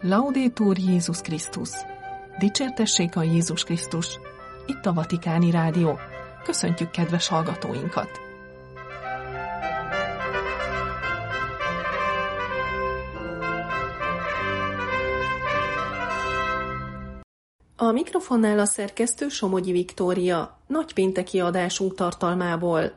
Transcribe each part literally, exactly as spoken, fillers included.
Laudetur Jézus Krisztus! Dicsértessék a Jézus Krisztus! Itt a Vatikáni Rádió. Köszöntjük kedves hallgatóinkat! A mikrofonnál a szerkesztő Somogyi Viktória, nagypénteki adásunk tartalmából.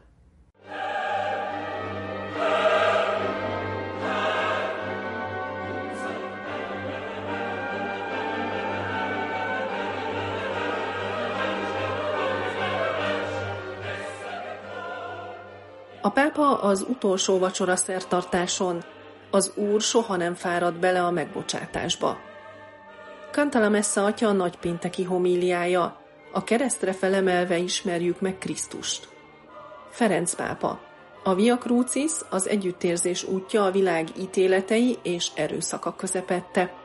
A pápa az utolsó vacsora szertartáson, az Úr soha nem fárad bele a megbocsátásba. Canta Messa atya nagypénteki homíliája, a keresztre felemelve ismerjük meg Krisztust. Ferenc pápa, a Via Crucis az együttérzés útja a világ ítéletei és erőszaka közepette.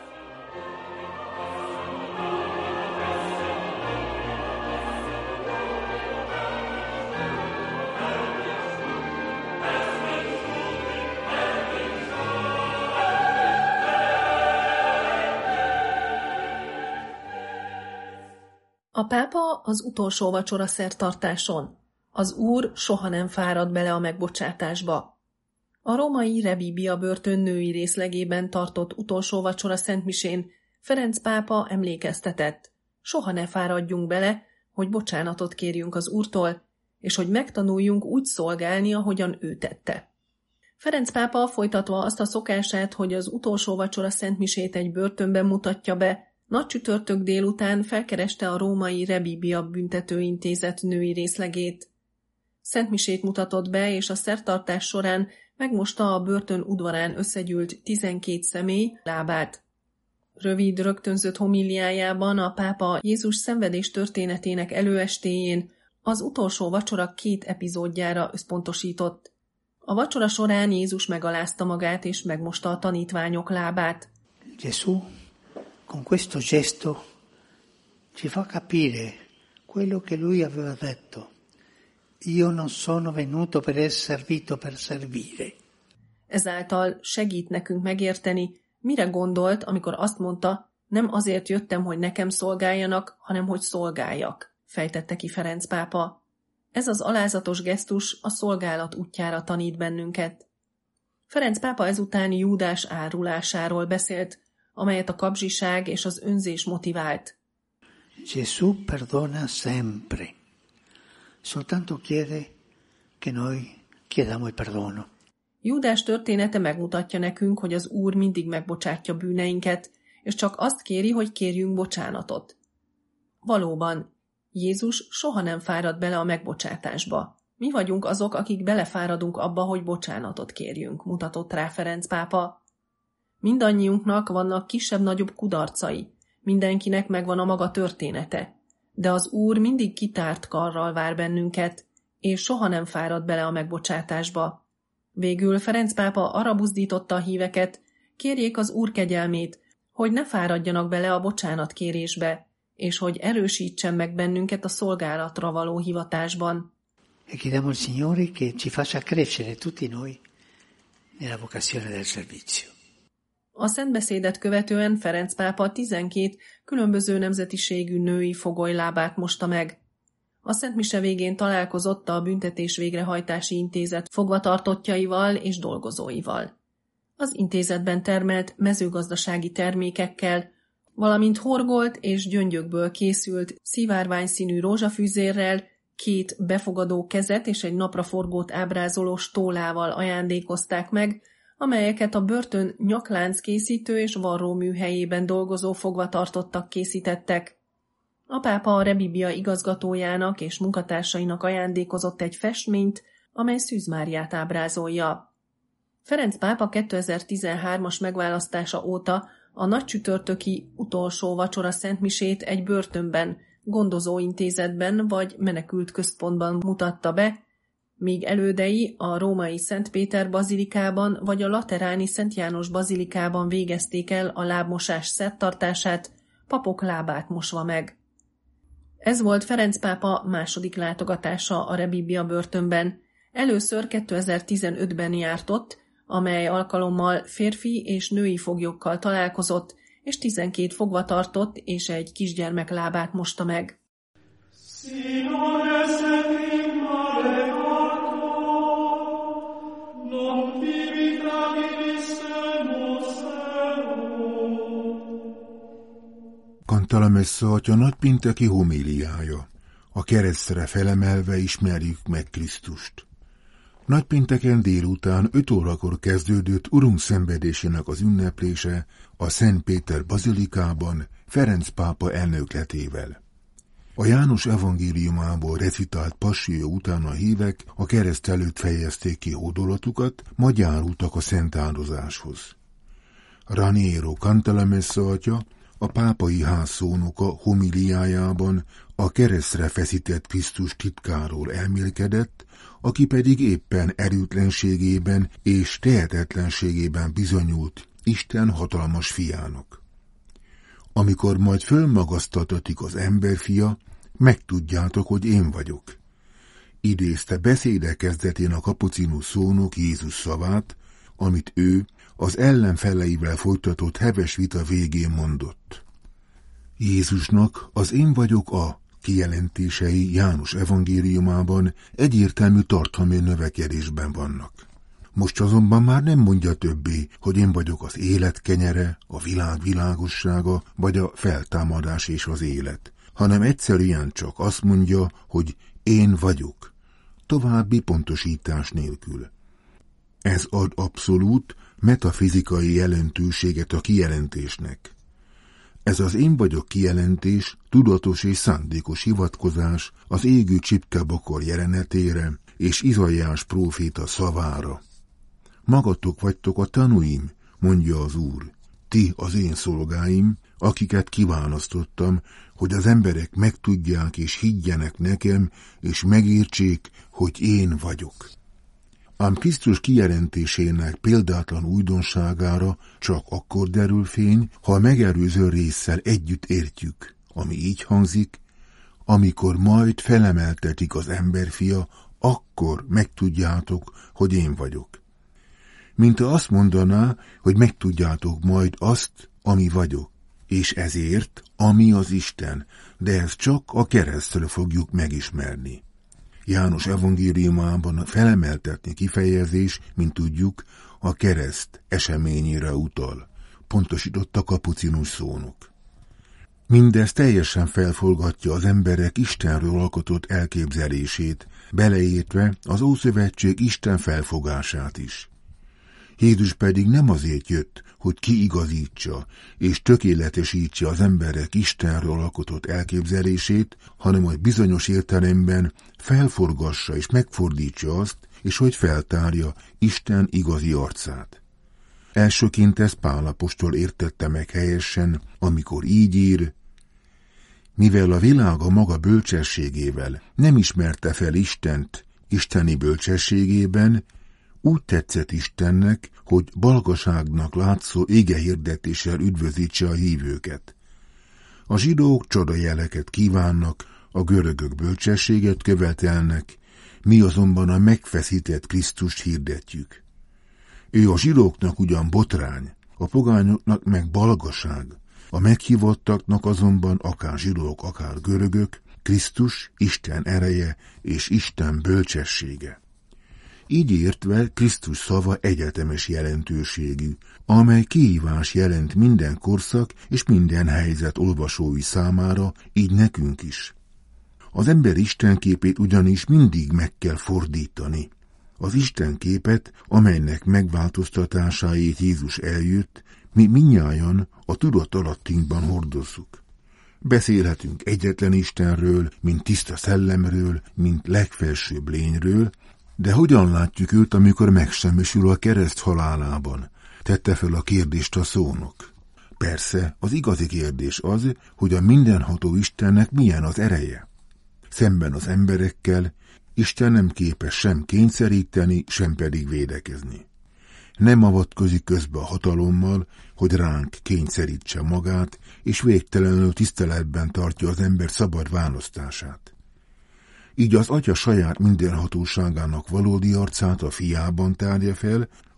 A pápa az utolsó vacsora szertartáson, az Úr soha nem fárad bele a megbocsátásba. A római Rebibbia börtön női részlegében tartott utolsó vacsora szentmisén Ferenc pápa emlékeztetett, soha ne fáradjunk bele, hogy bocsánatot kérjünk az Úrtól, és hogy megtanuljunk úgy szolgálni, ahogyan ő tette. Ferenc pápa folytatva azt a szokását, hogy az utolsó vacsora szentmisét egy börtönben mutatja be, nagy csütörtök délután felkereste a római Rebibbia büntetőintézet női részlegét. Szentmisét mutatott be, és a szertartás során megmosta a börtön udvarán összegyűlt tizenkét személy lábát. Rövid, rögtönzött homíliájában a pápa Jézus szenvedés történetének előestéjén az utolsó vacsora két epizódjára összpontosított. A vacsora során Jézus megalázta magát és megmosta a tanítványok lábát. Gesù con questo gesto ci fa capire quello che lui aveva detto. Io non sono venuto per essere servito per servire. Ezáltal segít nekünk megérteni, mire gondolt, amikor azt mondta, nem azért jöttem, hogy nekem szolgáljanak, hanem hogy szolgáljak, fejtette ki Ferenc pápa. Ez az alázatos gesztus a szolgálat útjára tanít bennünket. Ferenc pápa ezután Júdás árulásáról beszélt, amelyet a kapzsiság és az önzés motivált. Gesù perdona sempre, soltanto chiede che noi chiediamo il perdono. Júdás története megmutatja nekünk, hogy az Úr mindig megbocsátja bűneinket, és csak azt kéri, hogy kérjünk bocsánatot. Valóban, Jézus soha nem fárad bele a megbocsátásba. Mi vagyunk azok, akik belefáradunk abba, hogy bocsánatot kérjünk, mutatott rá Ferenc pápa. Mindannyiunknak vannak kisebb-nagyobb kudarcai, mindenkinek megvan a maga története, de az Úr mindig kitárt karral vár bennünket, és soha nem fárad bele a megbocsátásba. Végül Ferenc pápa arra buzdította a híveket, kérjék az Úr kegyelmét, hogy ne fáradjanak bele a bocsánatkérésbe, és hogy erősítsen meg bennünket a szolgálatra való hivatásban. E chiediamo al Signore che ci faccia crescere tutti noi nella vocazione del servizio. A szentbeszédet követően Ferenc pápa tizenkét különböző nemzetiségű női fogolylábát mosta meg. A szentmise végén találkozott a Büntetés Végrehajtási Intézet fogvatartottjaival és dolgozóival. Az intézetben termelt mezőgazdasági termékekkel, valamint horgolt és gyöngyökből készült szivárványszínű rózsafűzérrel, két befogadó kezet és egy napraforgót ábrázoló stólával ajándékozták meg, amelyeket a börtön nyaklánc készítő és varró műhelyében dolgozó fogvatartottak készítettek. A pápa a Rebibbia igazgatójának és munkatársainak ajándékozott egy festményt, amely Szűz Máriát ábrázolja. Ferenc pápa kétezer-tizenhármas megválasztása óta a nagycsütörtöki utolsó vacsora szentmisét egy börtönben, gondozóintézetben vagy menekült központban mutatta be, míg elődei a római Szent Péter bazilikában vagy a lateráni Szent János bazilikában végezték el a lábmosás szertartását, papok lábát mosva meg. Ez volt Ferenc pápa második látogatása a Rebibbia börtönben. Először kétezer-tizenötben járt ott, amely alkalommal férfi és női foglyokkal találkozott, és tizenkét fogvatartott és egy kisgyermek lábát mosta meg. Cantalamessa atya nagypénteki homíliája. A keresztre felemelve ismerjük meg Krisztust. Nagypénteken délután öt órakor kezdődött Urunk szenvedésének az ünneplése a Szent Péter bazilikában Ferenc pápa elnökletével. A János evangéliumából recitált passió után a hívek a kereszt előtt fejezték ki hódolatukat, majd járultak a szent áldozáshoz. Raniero Cantalamessa atya a pápai ház szónoka homiliájában a keresztre feszített Krisztus titkáról elmélkedett, aki pedig éppen erőtlenségében és tehetetlenségében bizonyult Isten hatalmas fiának. Amikor majd fölmagasztatatik az emberfia, megtudjátok, hogy én vagyok. Idézte beszéde kezdetén a kapucinus szónok Jézus szavát, amit ő az ellenfeleivel folytatott heves vita végén mondott. Jézusnak az én vagyok a kijelentései János evangéliumában egyértelmű tartalmi növekedésben vannak. Most azonban már nem mondja többé, hogy én vagyok az élet kenyere, a világ világossága, vagy a feltámadás és az élet, hanem egyszerűen csak azt mondja, hogy én vagyok, további pontosítás nélkül. Ez ad abszolút, metafizikai jelentőséget a kijelentésnek. Ez az én vagyok kijelentés tudatos és szándékos hivatkozás az égő csipkebokor jelenetére és Izaiás próféta szavára. Magatok vagytok a tanúim, mondja az Úr, ti az én szolgáim, akiket kiválasztottam, hogy az emberek megtudják és higgyenek nekem, és megértsék, hogy én vagyok. Ám Krisztus kijelentésének példátlan újdonságára csak akkor derül fény, ha a megelőző résszel együtt értjük, ami így hangzik, amikor majd felemeltetik az emberfia, akkor megtudjátok, hogy én vagyok. Mint azt mondaná, hogy megtudjátok majd azt, ami vagyok, és ezért, ami az Isten, de ezt csak a keresztről fogjuk megismerni. János evangéliumában a felemeltetni kifejezés, mint tudjuk, a kereszt eseményére utal, pontosított a kapucinus szónok. Mindez teljesen felforgatja az emberek Istenről alkotott elképzelését, beleértve az Ószövetség Isten felfogását is. Jézus pedig nem azért jött, hogy kiigazítsa és tökéletesítse az emberek Istenről alkotott elképzelését, hanem hogy bizonyos értelemben felforgassa és megfordítsa azt, és hogy feltárja Isten igazi arcát. Elsőként ezt Pál apostol értette meg helyesen, amikor így ír, mivel a világ a maga bölcsességével nem ismerte fel Istent isteni bölcsességében, úgy tetszett Istennek, hogy balgaságnak látszó égehirdetéssel üdvözítse a hívőket. A zsidók csodajeleket kívánnak, a görögök bölcsességet követelnek, mi azonban a megfeszített Krisztust hirdetjük. Ő a zsidóknak ugyan botrány, a pogányoknak meg balgaság, a meghívottaknak azonban akár zsidók, akár görögök, Krisztus Isten ereje és Isten bölcsessége. Így értve Krisztus szava egyetemes jelentőségű, amely kihívás jelent minden korszak és minden helyzet olvasói számára, így nekünk is. Az ember istenképét ugyanis mindig meg kell fordítani. Az istenképet, amelynek megváltoztatásáért Jézus eljött, mi mindnyájan a tudatalattinkban hordozzuk. Beszélhetünk egyetlen Istenről, mint tiszta szellemről, mint legfelsőbb lényről, de hogyan látjuk őt, amikor megsemmisül a kereszt halálában? Tette fel a kérdést a szónok. Persze, az igazi kérdés az, hogy a mindenható Istennek milyen az ereje. Szemben az emberekkel Isten nem képes sem kényszeríteni, sem pedig védekezni. Nem avatkozik közbe a hatalommal, hogy ránk kényszerítse magát, és végtelenül tiszteletben tartja az ember szabad választását. Így az Atya saját mindenhatóságának valódi arcát a fiában tárja fel,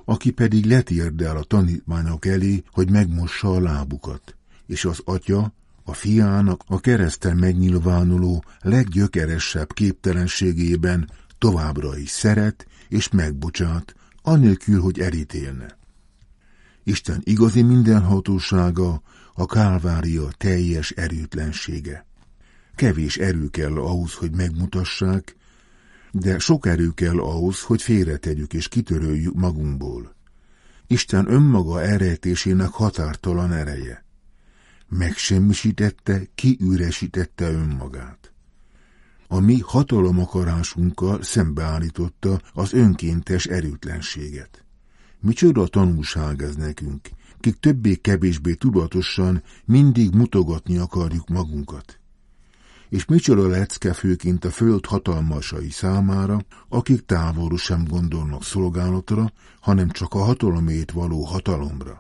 aki pedig letérdel a tanítványok elé, hogy megmossa a lábukat, és az atya a fiának a kereszten megnyilvánuló leggyökeresebb képtelenségében továbbra is szeret és megbocsát, anélkül, hogy elítélne. Isten igazi mindenhatósága a Kálvária teljes erőtlensége. Kevés erő kell ahhoz, hogy megmutassák, de sok erő kell ahhoz, hogy félretegyük és kitöröljük magunkból. Isten önmaga elrejtésének határtalan ereje. Megsemmisítette, kiüresítette önmagát. A mi hatalomakarásunkkal szembeállította az önkéntes erőtlenséget. Micsoda tanulság ez nekünk, kik többé-kevésbé tudatosan mindig mutogatni akarjuk magunkat. És micsoda lecke főként a föld hatalmasai számára, akik távolról sem gondolnak szolgálatra, hanem csak a hatalomért való hatalomra.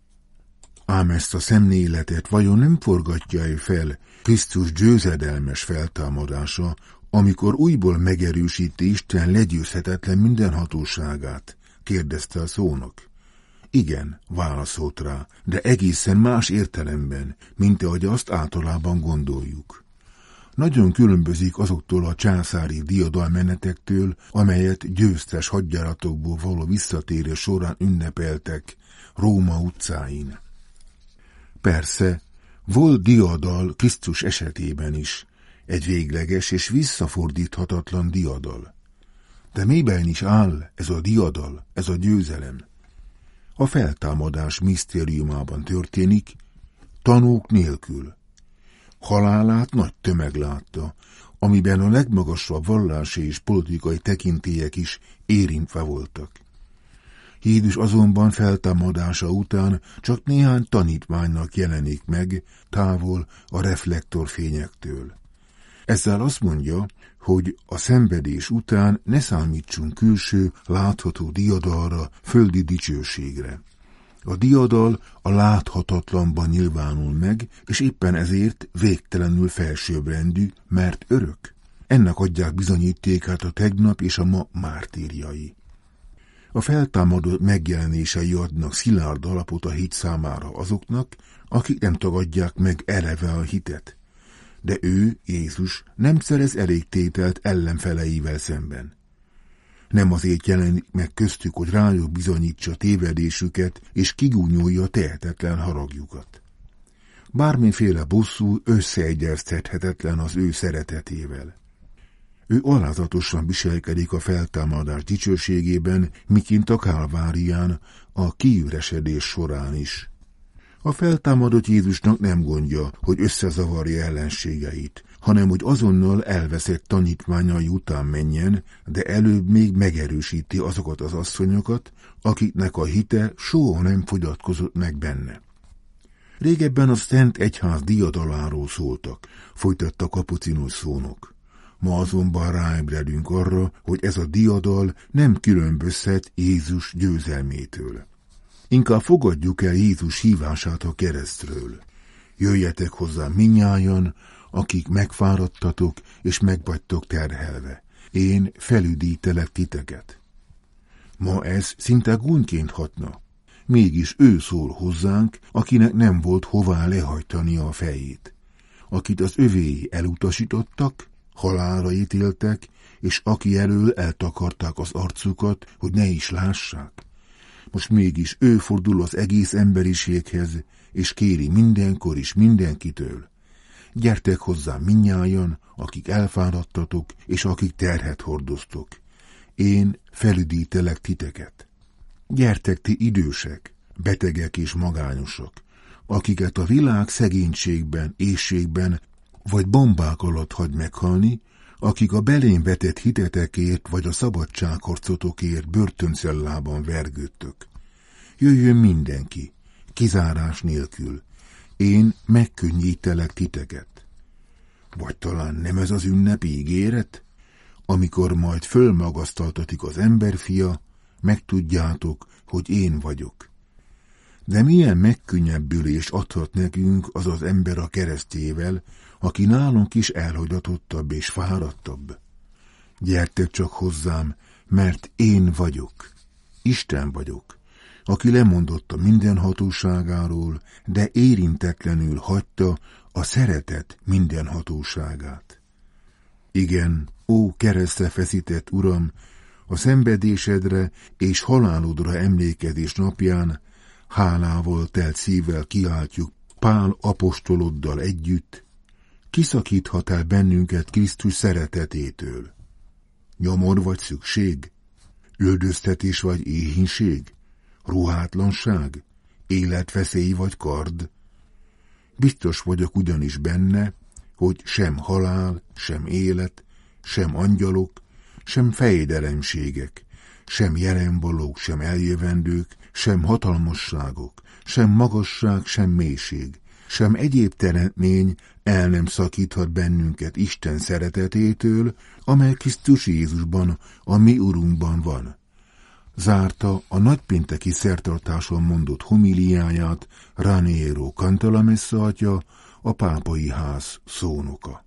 Ám ezt a szemléletet vajon nem forgatja-e fel Krisztus győzedelmes feltámadása, amikor újból megerősíti Isten legyőzhetetlen mindenhatóságát? Kérdezte a szónok. Igen, válaszolt rá, de egészen más értelemben, mint ahogy azt általában gondoljuk. Nagyon különbözik azoktól a császári diadalmenetektől, amelyet győztes hadjáratokból való visszatérés során ünnepeltek Róma utcáin. Persze, volt diadal Krisztus esetében is, egy végleges és visszafordíthatatlan diadal. De miben is áll ez a diadal, ez a győzelem? A feltámadás misztériumában történik, tanúk nélkül. Halálát nagy tömeg látta, amiben a legmagasabb vallási és politikai tekintélyek is érintve voltak. Jézus azonban feltámadása után csak néhány tanítványnak jelenik meg, távol a reflektorfényektől. Ezzel azt mondja, hogy a szenvedés után ne számítsunk külső, látható diadalra, földi dicsőségre. A diadal a láthatatlanban nyilvánul meg, és éppen ezért végtelenül felsőbbrendű, mert örök. Ennek adják bizonyítékát a tegnap és a ma mártírjai. A feltámadó megjelenései adnak szilárd alapot a hit számára azoknak, akik nem tagadják meg eleve a hitet. De ő, Jézus, nem szerez elég tételt ellenfeleivel szemben. Nem azért jelenik meg köztük, hogy rájuk bizonyítsa tévedésüket, és kigúnyolja tehetetlen haragjukat. Bármiféle bosszú összeegyeztethetetlen az ő szeretetével. Ő alázatosan viselkedik a feltámadás dicsőségében, miként a Kálvárián, a kiüresedés során is. A feltámadott Jézusnak nem gondja, hogy összezavarja ellenségeit, hanem hogy azonnal elveszett tanítványai után menjen, de előbb még megerősíti azokat az asszonyokat, akiknek a hite soha nem fogyatkozott meg benne. Régebben a Szent Egyház diadaláról szóltak, folytatta Kapucinus szónok. Ma azonban ráébredünk arra, hogy ez a diadal nem különbözhet Jézus győzelmétől. Inkább fogadjuk el Jézus hívását a keresztről. Jöjjetek hozzám mindnyájan, akik megfáradtatok és megvagytok terhelve. Én felüdítelek titeket. Ma ez szinte gúnyként hatna. Mégis ő szól hozzánk, akinek nem volt hová lehajtania a fejét. Akit az övéi elutasítottak, halálra ítéltek, és aki elől eltakarták az arcukat, hogy ne is lássák. Most mégis ő fordul az egész emberiséghez, és kéri mindenkor is mindenkitől. Gyertek hozzám mindnyájan, akik elfáradtatok, és akik terhet hordoztok. Én felüdítelek titeket. Gyertek ti idősek, betegek és magányosak, akiket a világ szegénységben, éhségben vagy bombák alatt hagy meghalni, akik a belém vetett hitetekért vagy a szabadságharcotokért börtöncellában vergődtök. Jöjjön mindenki, kizárás nélkül. Én megkönnyítelek titeket. Vagy talán nem ez az ünnep ígéret? Amikor majd fölmagasztaltatik az emberfia, megtudjátok, hogy én vagyok. De milyen megkönnyebbülést adhat nekünk az az ember a keresztjével, aki nálunk is elhagyatottabb és fáradtabb? Gyertek csak hozzám, mert én vagyok. Isten vagyok, aki lemondott a minden hatóságáról, de érintetlenül hagyta a szeretet minden hatóságát. Igen, ó keresztre feszített Uram, a szenvedésedre és halálodra emlékezés napján hálával telt szívvel kiáltjuk Pál apostoloddal együtt, kiszakíthat el bennünket Krisztus szeretetétől? Nyomor vagy szükség? Üldöztetés vagy éhínség? Ruhátlanság? Életveszély vagy kard? Biztos vagyok ugyanis benne, hogy sem halál, sem élet, sem angyalok, sem fejdelemségek, sem jelenvalók, sem eljövendők, sem hatalmasságok, sem magasság, sem mélység, sem egyéb teremtmény el nem szakíthat bennünket Isten szeretetétől, amely Krisztus Jézusban, a mi Urunkban van. Zárta a nagypénteki szertartáson mondott homiliáját Raniero Cantalamessa atya, a pápai ház szónoka.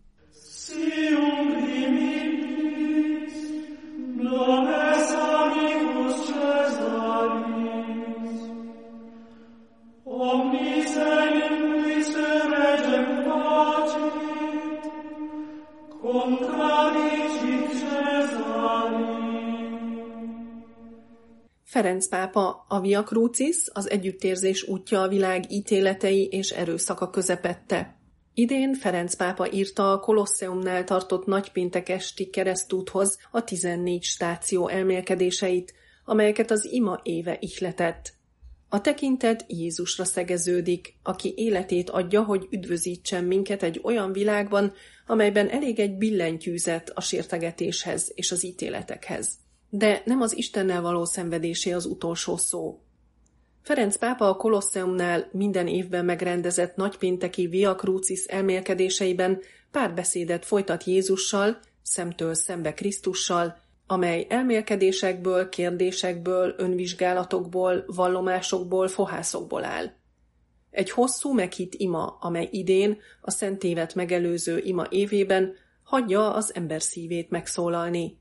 Ferenc pápa, a Via Crucis, az együttérzés útja a világ ítéletei és erőszaka közepette. Idén Ferenc pápa írta a Kolosseumnál tartott nagypéntek esti keresztúthoz a tizennégy stáció elmélkedéseit, amelyeket az ima éve ihletett. A tekintet Jézusra szegeződik, aki életét adja, hogy üdvözítsen minket egy olyan világban, amelyben elég egy billentyűzet a sértegetéshez és az ítéletekhez. De nem az Istennel való szenvedésé az utolsó szó. Ferenc pápa a Kolosseumnál minden évben megrendezett nagypénteki Via Crucis elmélkedéseiben párbeszédet folytat Jézussal, szemtől szembe Krisztussal, amely elmélkedésekből, kérdésekből, önvizsgálatokból, vallomásokból, fohászokból áll. Egy hosszú meghitt ima, amely idén, a Szent Évet megelőző ima évében hagyja az ember szívét megszólalni.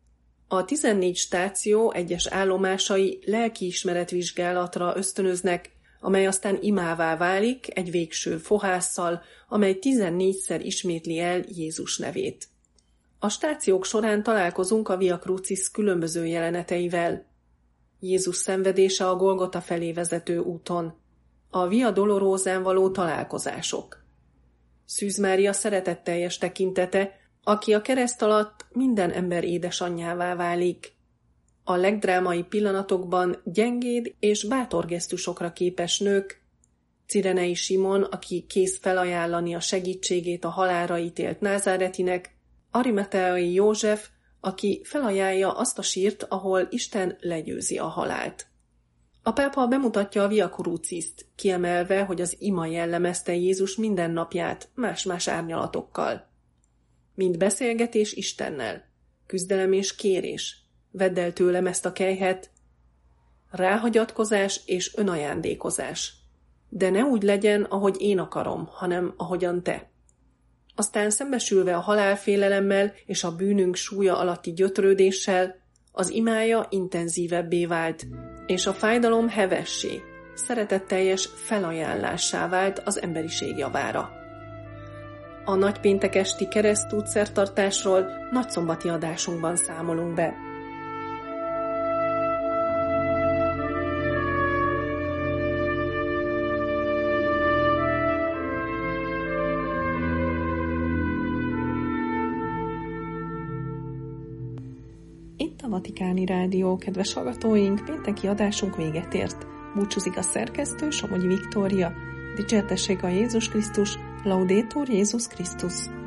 A tizennégy stáció egyes állomásai lelkiismeretvizsgálatra ösztönöznek, amely aztán imává válik egy végső fohásszal, amely tizennégyszer ismétli el Jézus nevét. A stációk során találkozunk a Via Crucis különböző jeleneteivel. Jézus szenvedése a Golgota felé vezető úton, a Via Dolorosán való találkozások. Szűz Mária szeretetteljes tekintete, aki a kereszt alatt minden ember édesanyjává válik. A legdrámai pillanatokban gyengéd és bátor gesztusokra képes nők, Cirenei Simon, aki kész felajánlani a segítségét a halálra ítélt názáretinek, Arimateai József, aki felajánlja azt a sírt, ahol Isten legyőzi a halált. A pápa bemutatja a Via Crucist, kiemelve, hogy az ima jellemezte Jézus mindennapját más-más árnyalatokkal. Mint beszélgetés Istennel, küzdelem és kérés, vedd el tőlem ezt a kelyhet, ráhagyatkozás és önajándékozás. De ne úgy legyen, ahogy én akarom, hanem ahogyan te. Aztán szembesülve a halálfélelemmel és a bűnünk súlya alatti gyötrődéssel, az imája intenzívebbé vált, és a fájdalom hevessé, szeretetteljes felajánlássá vált az emberiség javára. A nagypéntek esti keresztút szertartásról nagyszombati adásunkban számolunk be. Itt a Vatikáni Rádió, kedves hallgatóink, pénteki adásunk véget ért. Búcsúzik a szerkesztő, Somogyi Viktória. Dicsértessék a Jézus Krisztus, Laudetur Jézus Krisztus!